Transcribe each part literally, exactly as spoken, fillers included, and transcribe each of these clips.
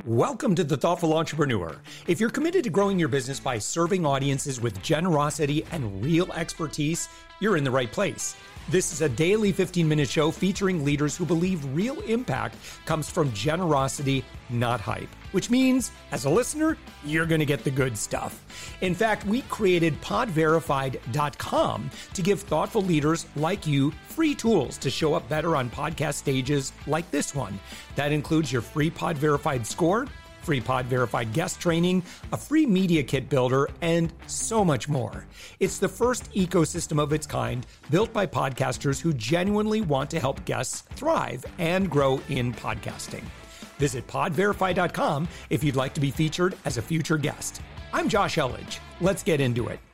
Welcome to The Thoughtful Entrepreneur. If you're committed to growing your business by serving audiences with generosity and real expertise, you're in the right place. This is a daily fifteen-minute show featuring leaders who believe real impact comes from generosity, not hype. Which means, as a listener, you're going to get the good stuff. In fact, we created pod verified dot com to give thoughtful leaders like you free tools to show up better on podcast stages like this one. That includes your free Pod Verified score, free Pod Verified guest training, a free media kit builder, and so much more. It's the first ecosystem of its kind built by podcasters who genuinely want to help guests thrive and grow in podcasting. Visit pod verify dot com if you'd like to be featured as a future guest. I'm Josh Elledge. Let's get into it.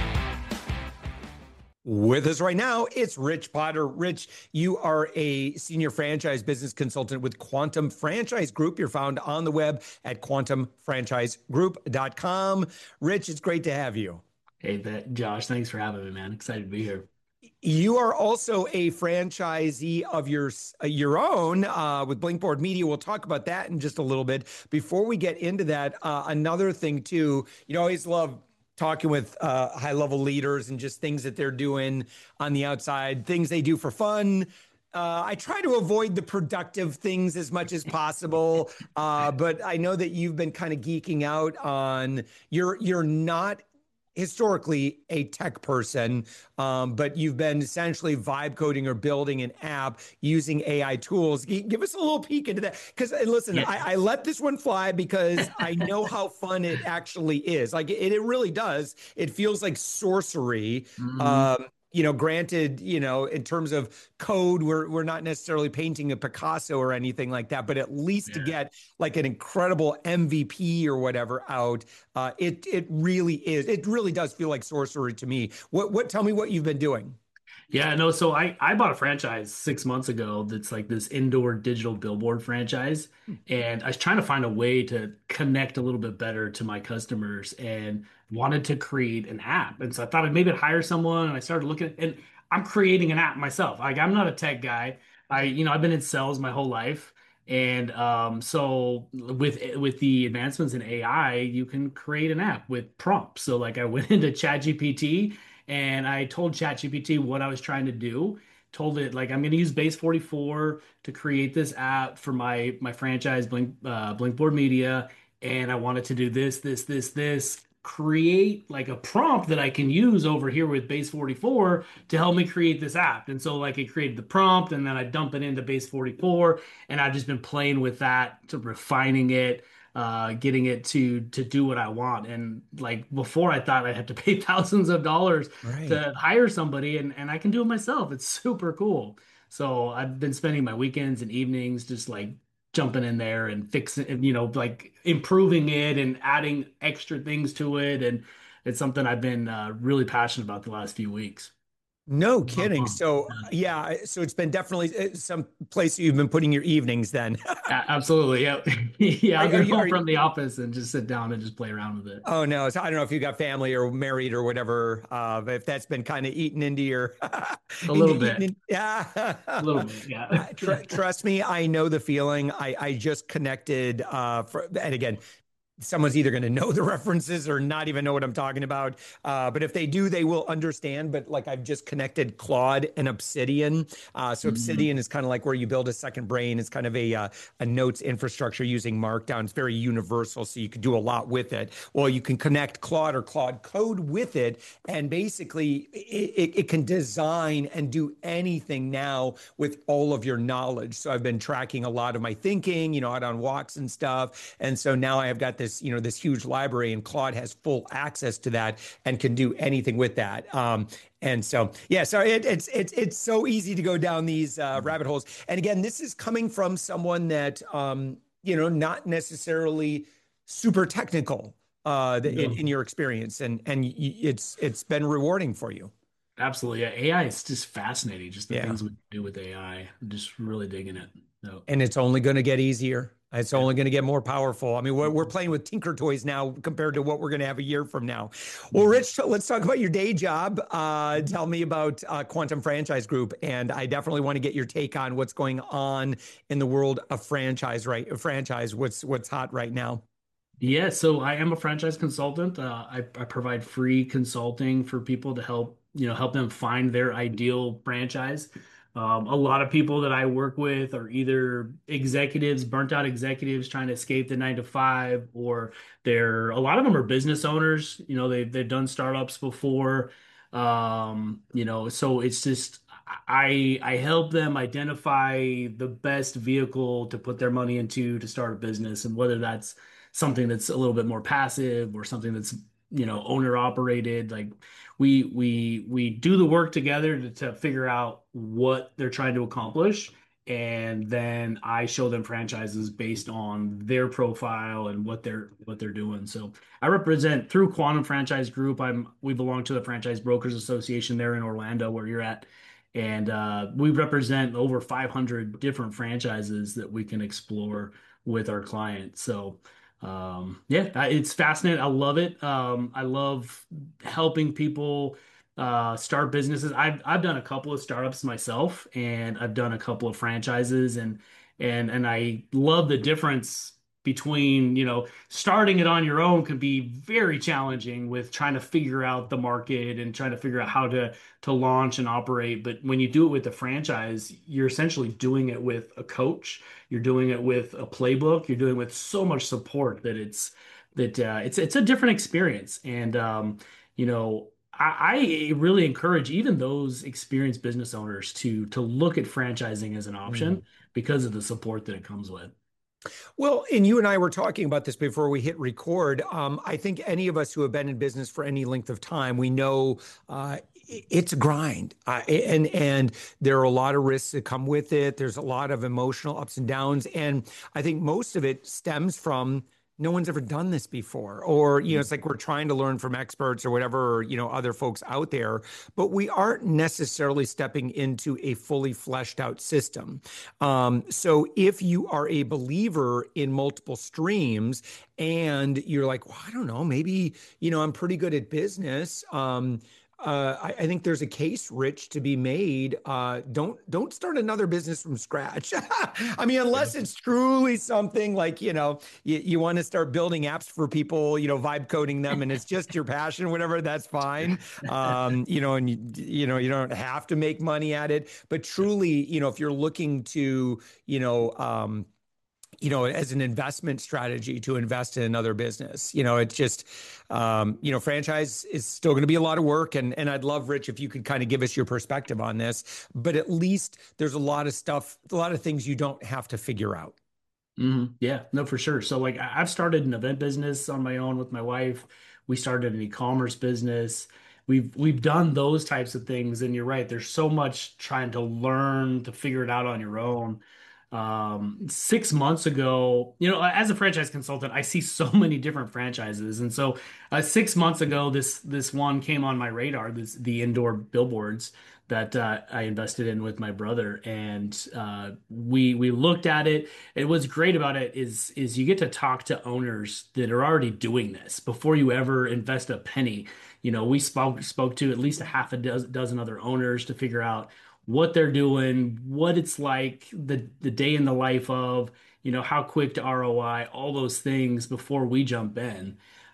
With us right now, it's Rich Potter. Rich, you are a senior franchise business consultant with Quantum Franchise Group. You're found on the web at quantum franchise group dot com. Rich, it's great to have you. Hey, Josh, thanks for having me, man. Excited to be here. You are also a franchisee of your your own uh, with Blinkboard Media. We'll talk about that in just a little bit. Before we get into that, uh, another thing too, you know, I always love talking with uh, high-level leaders and just things that they're doing on the outside, things they do for fun. Uh, I try to avoid the productive things as much as possible, uh, but I know that you've been kind of geeking out on, you're you're not historically a tech person, um, but you've been essentially vibe coding or building an app using A I tools. Give us a little peek into that. Because listen, yeah. I, I let this one fly because I know how fun it actually is. Like it, it really does. It feels like sorcery. Mm-hmm. Um, you know, granted, you know, in terms of code, we're we're not necessarily painting a Picasso or anything like that, but at least yeah. to get like an incredible M V P or whatever out, uh, it it really is. It really does feel like sorcery to me. What what? Tell me what you've been doing. Yeah, no, so I, I bought a franchise six months ago that's like this indoor digital billboard franchise. And I was trying to find a way to connect a little bit better to my customers and wanted to create an app. And so I thought I'd maybe hire someone, and I started looking, and I'm creating an app myself. Like I'm not a tech guy. I, you know, I've been in sales my whole life. And um, so with with the advancements in A I, you can create an app with prompts. So like I went into ChatGPT and I told ChatGPT what I was trying to do. Told it like I'm going to use Base forty-four to create this app for my my franchise Blink uh, Blinkboard Media, and I wanted to do this, this, this, this. Create like a prompt that I can use over here with Base forty-four to help me create this app. And so like it created the prompt, and then I dump it into Base forty-four, and I've just been playing with that to refining it, uh, getting it to to do what I want. And like before, I thought I'd have to pay thousands of dollars right. to hire somebody, and, and I can do it myself. It's super cool. So I've been spending my weekends and evenings just like jumping in there and fixing, you know, like improving it and adding extra things to it. And it's something I've been uh, really passionate about the last few weeks. No kidding. So yeah, so it's been definitely some place you've been putting your evenings then. Absolutely. Yeah. Yeah. I'll get home from the office and just sit down and just play around with it. Oh no. So I don't know if you got family or married or whatever, uh, if that's been kind of eaten into your a little bit. In, yeah. A little bit. Yeah. Tr- trust me. I know the feeling. I, I just connected, uh, for, and again, someone's either going to know the references or not even know what I'm talking about. Uh, but if they do, they will understand. But like I've just connected Claude and Obsidian. Uh, so mm-hmm. Obsidian is kind of like where you build a second brain. It's kind of a, uh, a notes infrastructure using Markdown. It's very universal, so you can do a lot with it. Well, you can connect Claude or Claude Code with it. And basically it, it, it can design and do anything now with all of your knowledge. So I've been tracking a lot of my thinking, you know, out on walks and stuff. And so now I have got this you know, this huge library, and Claude has full access to that and can do anything with that. Um, and so, yeah, so it, it's it's it's so easy to go down these uh, rabbit holes. And again, this is coming from someone that um, you know, not necessarily super technical uh, no. in, in your experience, and and it's it's been rewarding for you. Absolutely, yeah. A I is just fascinating. Just the yeah. things we do with A I. I'm just really digging it. No. And it's only going to get easier. It's Yeah. only going to get more powerful. I mean, we're, we're playing with Tinker Toys now compared to what we're going to have a year from now. Well, Mhm. Rich, let's talk about your day job. Uh, tell me about uh, Quantum Franchise Group, and I definitely want to get your take on what's going on in the world of franchise. Right, franchise. What's what's hot right now? Yeah, so I am a franchise consultant. Uh, I, I provide free consulting for people to help, you know, help them find their ideal franchise. Um, a lot of people that I work with are either executives, burnt out executives trying to escape the nine to five, or they're a lot of them are business owners. You know, they've they've done startups before. Um, you know, so it's just I I help them identify the best vehicle to put their money into to start a business, and whether that's something that's a little bit more passive or something that's, you know, owner operated. Like we we we do the work together to, to figure out what they're trying to accomplish. And then I show them franchises based on their profile and what they're what they're doing. So I represent through Quantum Franchise Group. I'm we belong to the Franchise Brokers Association there in Orlando, where you're at. And uh, we represent over five hundred different franchises that we can explore with our clients. So um, yeah, I- it's fascinating. I love it. Um, I love helping people uh, start businesses. I've I've done a couple of startups myself, and I've done a couple of franchises, and and and I love the difference between, you know, starting it on your own can be very challenging with trying to figure out the market and trying to figure out how to to launch and operate. But when you do it with a franchise, you're essentially doing it with a coach, you're doing it with a playbook. You're doing it with so much support that it's that uh, it's it's a different experience. And um, you know, I, I really encourage even those experienced business owners to to look at franchising as an option because of the support that it comes with. Well, and you and I were talking about this before we hit record. Um, I think any of us who have been in business for any length of time, we know uh, it's a grind, uh, and and there are a lot of risks that come with it. There's a lot of emotional ups and downs, and I think most of it stems from no one's ever done this before, or you know, it's like we're trying to learn from experts or whatever, or, you know, other folks out there, but we aren't necessarily stepping into a fully fleshed out system. Um, so if you are a believer in multiple streams and you're like, well, I don't know, maybe, you know, I'm pretty good at business. Um, uh, I, I think there's a case, Rich, to be made. Uh, don't don't start another business from scratch. I mean, unless it's truly something like, you know, you, you want to start building apps for people, you know, vibe coding them, and it's just your passion, whatever, that's fine. Um, you know, and you, you know, you don't have to make money at it, but truly, you know, if you're looking to, you know, um, you know, as an investment strategy to invest in another business. You know, it's just, um, you know, franchise is still going to be a lot of work. And, and I'd love, Rich, if you could kind of give us your perspective on this, but at least there's a lot of stuff, a lot of things you don't have to figure out. hmm Yeah, no, for sure. So like I- I've started an event business on my own with my wife. We started an e-commerce business. We've we've done those types of things, and you're right. There's so much trying to learn to figure it out on your own. Um, six months ago, you know, as a franchise consultant, I see so many different franchises, and so uh, six months ago, this this one came on my radar. This the indoor billboards that uh, I invested in with my brother, and uh, we we looked at it. And what's great about it is is you get to talk to owners that are already doing this before you ever invest a penny. You know, we spoke spoke to at least a half a dozen, dozen other owners to figure out what they're doing, what it's like, the the day in the life of, you know, how quick to R O I, all those things before we jump in.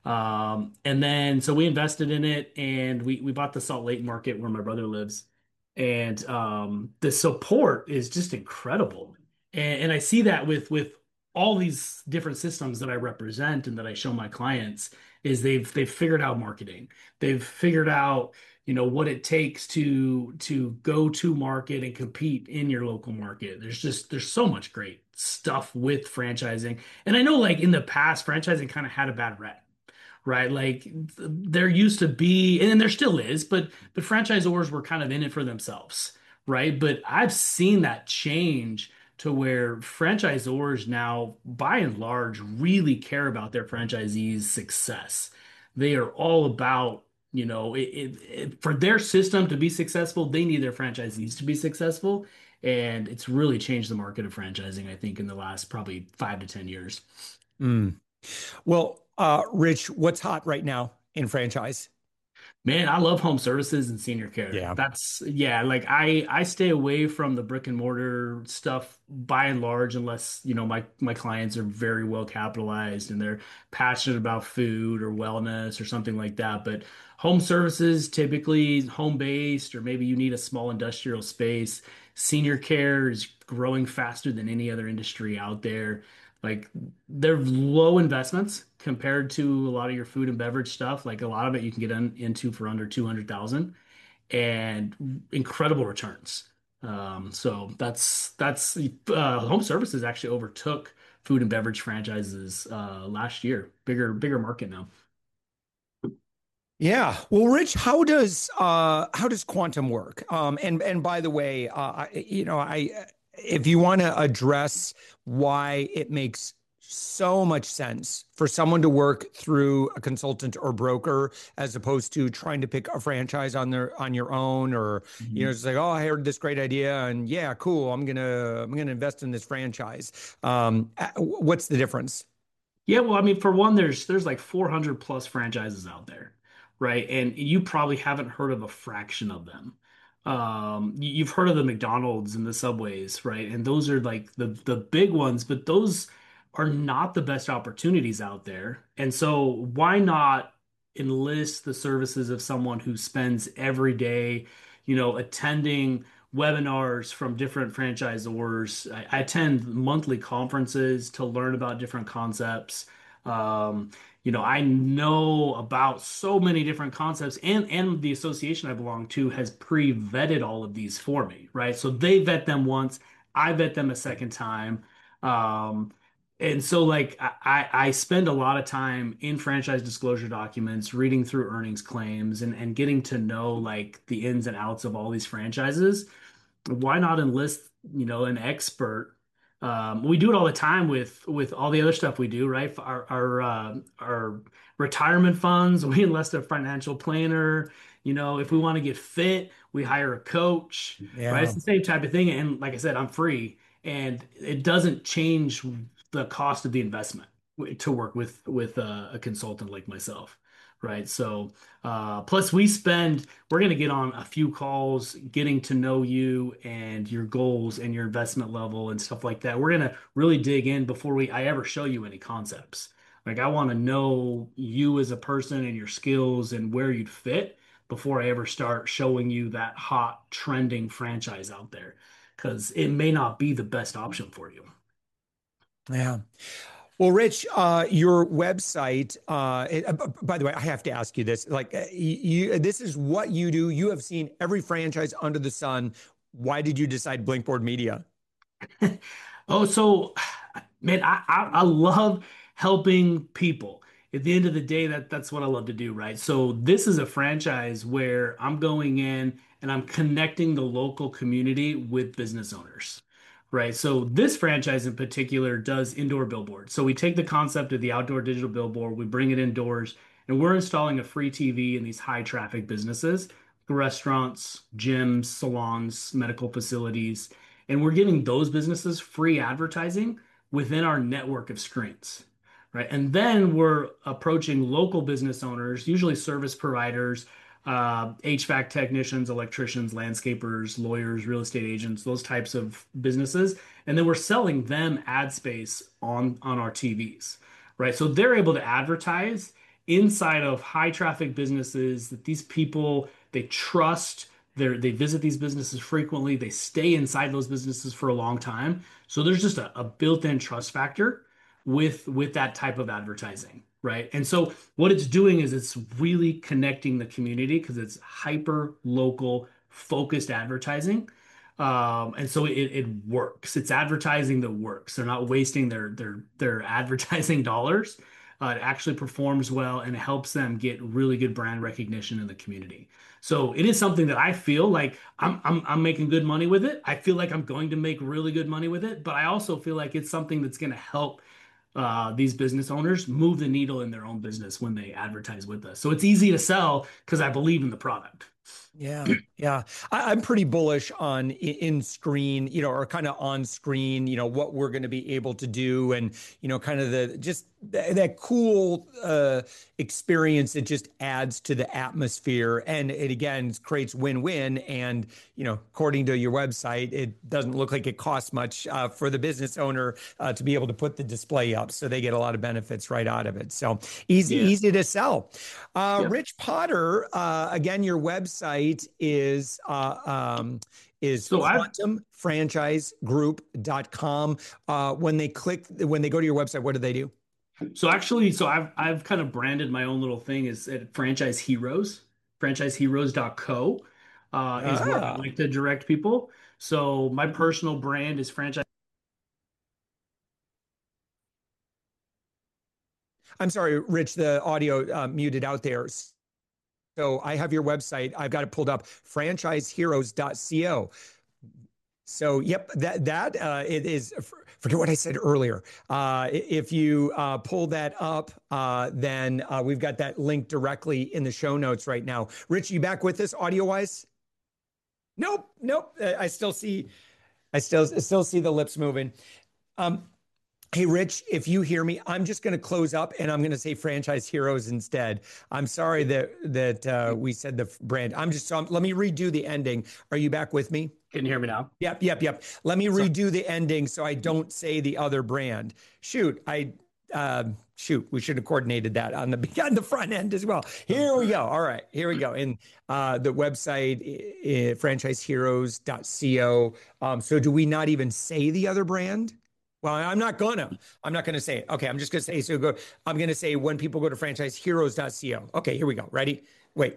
Um, and then so we invested in it, and we we bought the Salt Lake market where my brother lives, and um, the support is just incredible. And, and I see that with with all these different systems that I represent and that I show my clients is they've they've figured out marketing. They've figured out, you know, what it takes to to go to market and compete in your local market. There's just there's so much great stuff with franchising. And I know like in the past franchising kind of had a bad rep, right? Like th- there used to be, and there still is, but but franchisors were kind of in it for themselves, right? But I've seen that change to where franchisors now, by and large, really care about their franchisees' success. They are all about, you know, it, it, it- for their system to be successful, they need their franchisees to be successful. And it's really changed the market of franchising, I think, in the last probably five to ten years. Mm. Well, uh, Rich, what's hot right now in franchise? Man, I love home services and senior care. Yeah. That's yeah, like I I stay away from the brick and mortar stuff by and large unless, you know, my my clients are very well capitalized and they're passionate about food or wellness or something like that. But home services, typically home based, or maybe you need a small industrial space. Senior care is growing faster than any other industry out there. Like they're low investments compared to a lot of your food and beverage stuff. Like a lot of it you can get in, into for under two hundred thousand and incredible returns. Um, so that's that's uh, home services actually overtook food and beverage franchises uh, last year. Bigger bigger market now. Yeah. Well, Rich, how does uh how does quantum work? Um and and by the way, uh I, you know, I if you want to address why it makes so much sense for someone to work through a consultant or broker as opposed to trying to pick a franchise on their on your own, or you know, Mhm. it's like, oh, I heard this great idea and yeah, cool, I'm gonna I'm gonna invest in this franchise. Um, uh, what's the difference? Yeah, well, I mean, for one, there's there's like four hundred plus franchises out there, right? And you probably haven't heard of a fraction of them. Um, you- you've heard of the McDonald's and the Subways, right? And those are like the the big ones, but those are not the best opportunities out there. And so why not enlist the services of someone who spends every day, you know, attending webinars from different franchisors. I, I attend monthly conferences to learn about different concepts. Um, you know, I know about so many different concepts, and and the association I belong to has pre-vetted all of these for me, right? So they vet them once, I vet them a second time. Um, and so like I, I spend a lot of time in franchise disclosure documents, reading through earnings claims and, and getting to know like the ins and outs of all these franchises. Why not enlist, you know, an expert? Um, we do it all the time with with all the other stuff we do, right? Our our uh, our retirement funds, we enlist a financial planner. You know, if we want to get fit, we hire a coach, right? It's Yeah. the same type of thing. And like I said, I'm free, and it doesn't change the cost of the investment to work with with a, a consultant like myself, right? So, uh, plus we spend we're going to get on a few calls, getting to know you and your goals and your investment level and stuff like that. We're going to really dig in before we I ever show you any concepts. Like I want to know you as a person and your skills and where you'd fit before I ever start showing you that hot trending franchise out there, because it may not be the best option for you. Yeah. Well, Rich, uh, your website, uh, it- uh, b- by the way, I have to ask you this. Like, uh, you, this is what you do. You have seen every franchise under the sun. Why did you decide Blinkboard Media? Oh, so man, I, I I love helping people. At the end of the day, that that's what I love to do, right? So this is a franchise where I'm going in and I'm connecting the local community with business owners, right? So this franchise in particular does indoor billboards. So we take the concept of the outdoor digital billboard, we bring it indoors, and we're installing a free T V in these high traffic businesses, restaurants, gyms, salons, medical facilities, and we're giving those businesses free advertising within our network of screens, right? And then we're approaching local business owners, usually service providers, uh, H V A C technicians, electricians, landscapers, lawyers, real estate agents, those types of businesses. And then we're selling them ad space on, on our T Vs, right? So they're able to advertise inside of high traffic businesses that these people they trust. They they visit these businesses frequently. They stay inside those businesses for a long time. So there's just a, a built-in trust factor with with that type of advertising, right? And so what it's doing is it's really connecting the community because it's hyper local focused advertising. Um, and so it, it works. It's advertising that works. They're not wasting their their their advertising dollars. Uh, it actually performs well and it helps them get really good brand recognition in the community. So it is something that I feel like I'm I'm I'm making good money with it. I feel like I'm going to make really good money with it, but I also feel like it's something that's going to help uh, these business owners move the needle in their own business when they advertise with us. So it's easy to sell because I believe in the product. Yeah, yeah. I, I'm pretty bullish on in screen, you know, or kind of on screen, you know, what we're going to be able to do, and you know, kind of the just th that cool uh, experience that just adds to the atmosphere, and it again creates win-win. And you know, according to your website, it doesn't look like it costs much uh, for the business owner uh, to be able to put the display up, so they get a lot of benefits right out of it. So easy, Yeah. easy to sell. Uh, Yep. Rich Potter, uh, again, your website is uh, um, is So I've quantum franchise group dot com. Uh, when they click, when they go to your website, what do they do? so actually so I've I've kind of branded my own little thing is at Franchise Heroes. franchise heroes dot co uh, is where I Ah, like to direct people. So my personal brand is franchise. I'm sorry, Rich, the audio uh, muted out there. So I have your website. I've got it pulled up, franchise heroes dot co. So, yep, that that uh, it is. Forget what I said earlier. Uh, if you uh, pull that up, uh, then uh, we've got that link directly in the show notes right now. Rich, you back with us audio wise? Nope, nope. Uh, I still see, I still still see the lips moving. Um, Hey, Rich, if you hear me, I'm just going to close up and I'm going to say Franchise Heroes instead. I'm sorry that that uh, we said the brand. I'm just, um, let me redo the ending. Are you back with me? Can you hear me now? Yep, yep, yep. Let me So redo the ending so I don't say the other brand. Shoot, I uh, shoot. We should have coordinated that on the on the front end as well. Here we go. All right, here we go. And uh, the website, uh, franchise heroes dot co. Um, so do we not even say the other brand? Well, I'm not gonna. I'm not gonna say it. Okay, I'm just gonna say so. Go. I'm gonna say when people go to franchise heroes dot co. Okay, here we go. Ready? Wait.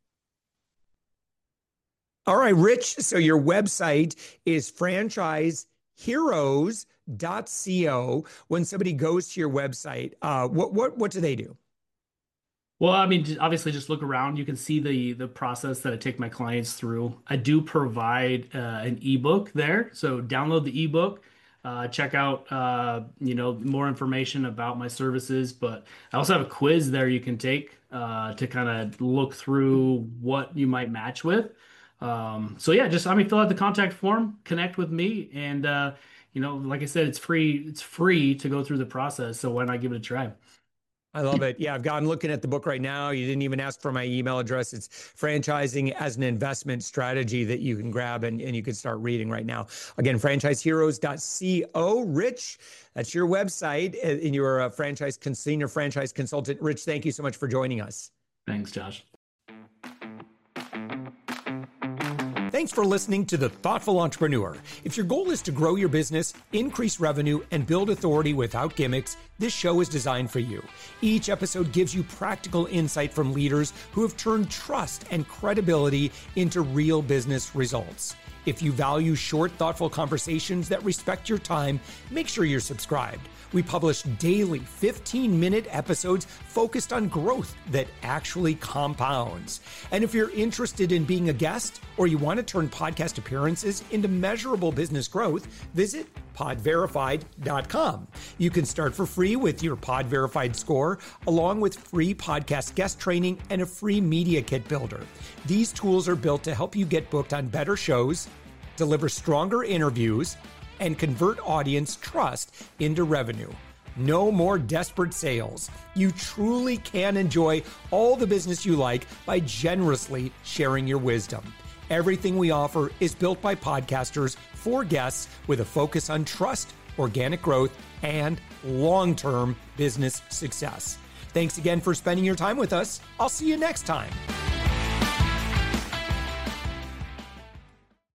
All right, Rich. So your website is franchise heroes dot co. When somebody goes to your website, uh, what what what do they do? Well, I mean, j- obviously, just look around. You can see the the process that I take my clients through. I do provide uh, an ebook there, so download the ebook, uh, check out uh, you know more information about my services. But I also have a quiz there you can take uh, to kind of look through what you might match with. Um, so yeah, just I mean, fill out the contact form, connect with me, and uh, you know, like I said, it's free. It's free to go through the process. So why not give it a try? I love it. Yeah, I've got, I'm looking at the book right now. You didn't even ask for my email address. It's franchising as an investment strategy that you can grab and, and you can start reading right now. Again, franchise heroes dot co. Rich, that's your website, and you're a franchise senior franchise consultant. Rich, thank you so much for joining us. Thanks, Josh. Thanks for listening to The Thoughtful Entrepreneur. If your goal is to grow your business, increase revenue, and build authority without gimmicks, this show is designed for you. Each episode gives you practical insight from leaders who have turned trust and credibility into real business results. If you value short, thoughtful conversations that respect your time, make sure you're subscribed. We publish daily fifteen-minute episodes focused on growth that actually compounds. And if you're interested in being a guest or you want to turn podcast appearances into measurable business growth, visit pod verified dot com. You can start for free with your Pod Verified score, along with free podcast guest training and a free media kit builder. These tools are built to help you get booked on better shows, deliver stronger interviews, and convert audience trust into revenue. No more desperate sales. You truly can enjoy all the business you like by generously sharing your wisdom. Everything we offer is built by podcasters for guests with a focus on trust, organic growth, and long-term business success. Thanks again for spending your time with us. I'll see you next time.